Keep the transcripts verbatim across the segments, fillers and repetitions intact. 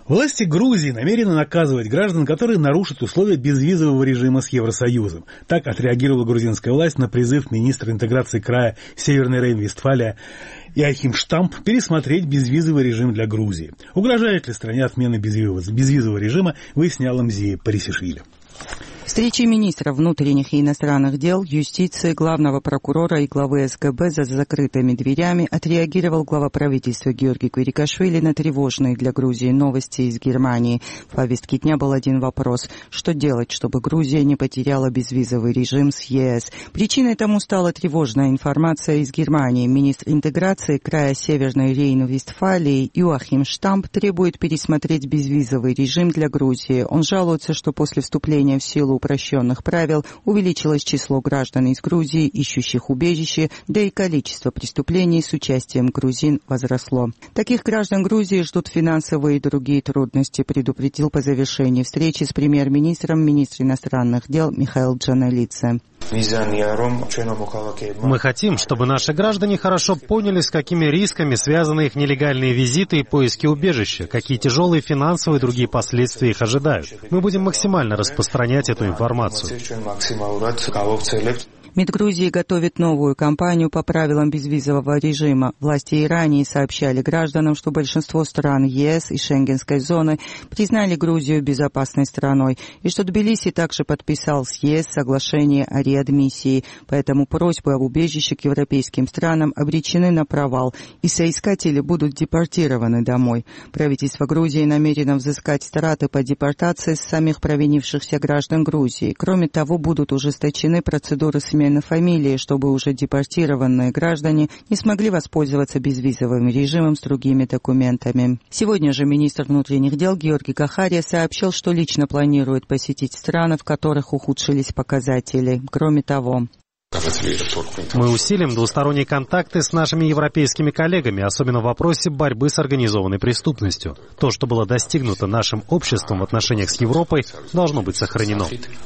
Власти Грузии намерены наказывать граждан, которые нарушат условия безвизового режима с Евросоюзом. Так отреагировала грузинская власть на призыв министра интеграции края Северный Рейн-Вестфалия Иоахим Штамп пересмотреть безвизовый режим для Грузии. Угрожает ли стране отмена безвизового режима, выясняла Мзия Парисишвили. Встречи министров внутренних и иностранных дел, юстиции, главного прокурора и главы эс гэ бэ за закрытыми дверями отреагировал глава правительства Георгий Квирикашвили на тревожные для Грузии новости из Германии. В повестке дня был один вопрос: что делать, чтобы Грузия не потеряла безвизовый режим с е эс? Причиной тому стала тревожная информация из Германии. Министр интеграции края Северной Рейн-Вестфалии Иоахим Штамп требует пересмотреть безвизовый режим для Грузии. Он жалуется, что после вступления в силу упрощенных правил увеличилось число граждан из Грузии, ищущих убежище, да и количество преступлений с участием грузин возросло. Таких граждан Грузии ждут финансовые и другие трудности, предупредил по завершении встречи с премьер-министром министр иностранных дел Михаил Джаналидзе. Мы хотим, чтобы наши граждане хорошо поняли, с какими рисками связаны их нелегальные визиты и поиски убежища, какие тяжелые финансовые и другие последствия их ожидают. Мы будем максимально распространять эту информацию. МИД Грузии готовит новую кампанию по правилам безвизового режима. Власти и ранее сообщали гражданам, что большинство стран е эс и Шенгенской зоны признали Грузию безопасной страной, и что Тбилиси также подписал с е эс соглашение о реадмиссии. Поэтому просьбы об убежище к европейским странам обречены на провал, и соискатели будут депортированы домой. Правительство Грузии намерено взыскать траты по депортации с самих провинившихся граждан Грузии. Кроме того, будут ужесточены процедуры смены на фамилии, чтобы уже депортированные граждане не смогли воспользоваться безвизовым режимом с другими документами. Сегодня же министр внутренних дел Георгий Кахария сообщил, что лично планирует посетить страны, в которых ухудшились показатели. Кроме того, мы усилим двусторонние контакты с нашими европейскими коллегами, особенно в вопросе борьбы с организованной преступностью. То, что было достигнуто нашим обществом в отношениях с Европой, должно быть сохранено,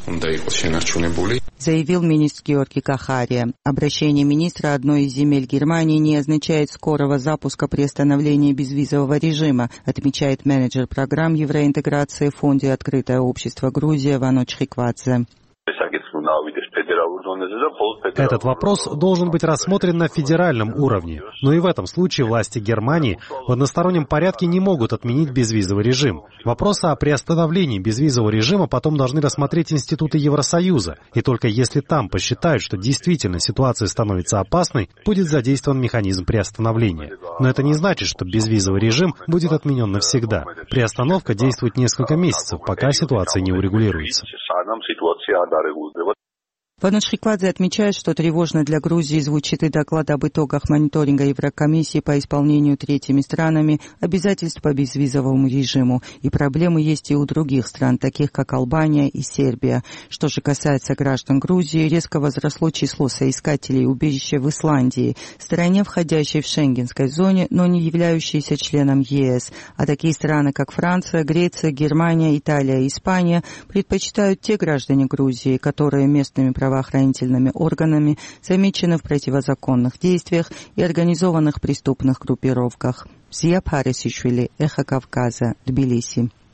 заявил министр Георгий Кахария. Обращение министра одной из земель Германии не означает скорого запуска приостановления безвизового режима, отмечает менеджер программ евроинтеграции в фонде «Открытое общество Грузия» Вано Чхиквадзе. Этот вопрос должен быть рассмотрен на федеральном уровне. Но и в этом случае власти Германии в одностороннем порядке не могут отменить безвизовый режим. Вопрос о приостановлении безвизового режима потом должны рассмотреть институты Евросоюза. И только если там посчитают, что действительно ситуация становится опасной, будет задействован механизм приостановления. Но это не значит, что безвизовый режим будет отменен навсегда. Приостановка действует несколько месяцев, пока ситуация не урегулируется. Вано Чхиквадзе отмечает, что тревожно для Грузии звучит и доклад об итогах мониторинга Еврокомиссии по исполнению третьими странами обязательств по безвизовому режиму. И проблемы есть и у других стран, таких как Албания и Сербия. Что же касается граждан Грузии, резко возросло число соискателей убежища в Исландии, стране, входящей в Шенгенской зоне, но не являющейся членом е эс. А такие страны, как Франция, Греция, Германия, Италия и Испания, предпочитают те граждане Грузии, которые местными правоохранительными органами замечены в противозаконных действиях и организованных преступных группировках. Мзия Парисишвили, Эхо Кавказа, Тбилиси.